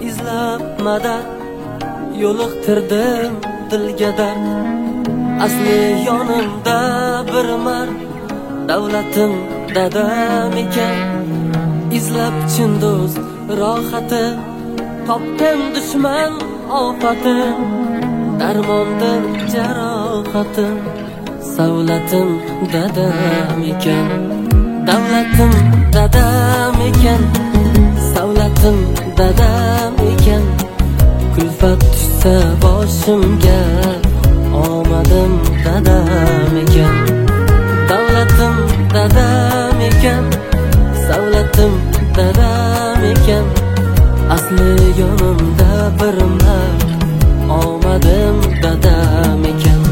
izlab madad, yo'liqtirdim dilga dard. Asli yonimda bir mard, davlatim dadam ekan. Izlab chin do'st rohati, topgan dushman ofati. Darmondir jarohatim, savlatim dadam ekan. Davlatim dadam ekan, savlatim dadam ekan. Kulfat tushsa boshimga, omadim dadam ekan. Davlatim dadam ekan, savlatim dadam ekan. Asli yonimda bir mard, omadim dadam ekan.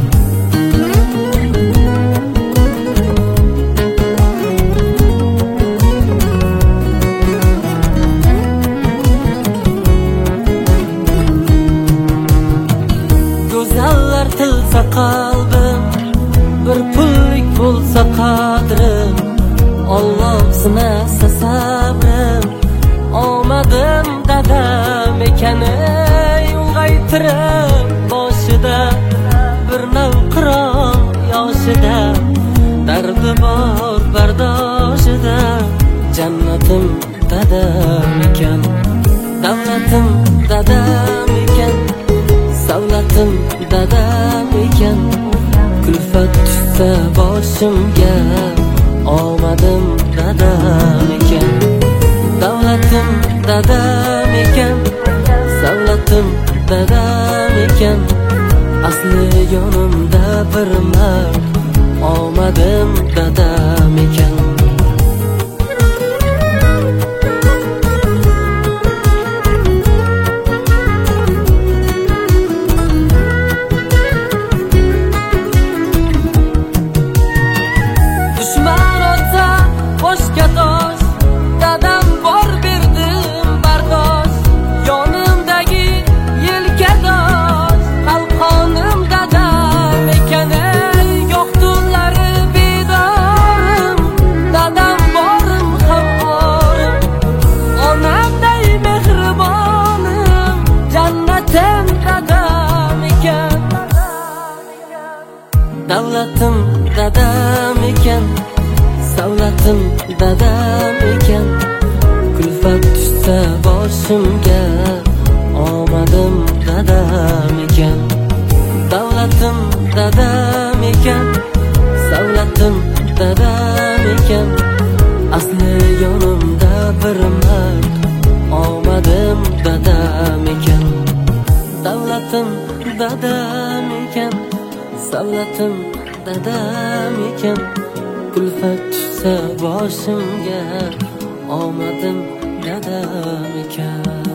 Go'zallar tilsa qalbim, bir pullik bo'lsa qadrim. Alloh sinasa sabrim, omadim dadam ekan. Ulg'aytirib boshida bir navqiron yoshida, dardi bor bardoshida. Jannatim dadam ekan, davlatim dadam ekan, savlatim dadam ekan. Kulfat tushsa boshimga, omadim dadam ekan. Davlatim dadam ekan, savlatim dadam ekan. Asli yonimda bir mard, omadim dadam ekan. Dushman otsa boshga tosh, dadam bor berdim bardosh. Yonimdagi yelkadosh, qalqonim dadam ekan. Yo'q tunlari bedorim, dadam borim ham orim. Onamday mehribonim, jannatim dadam ekan. Davlatim dadam ekan, savlatim dadam ekan. Kulfat tushsa boshimga, omadim dadam ekan. Davlatim dadam ekan, savlatim dadam ekan. Asli yonimda bir mard, omadim dadam ekan. Davlatim dadam ekan, savlatim dadam ekan. Kulfat tushsa boshimga, omadim dadam ekan.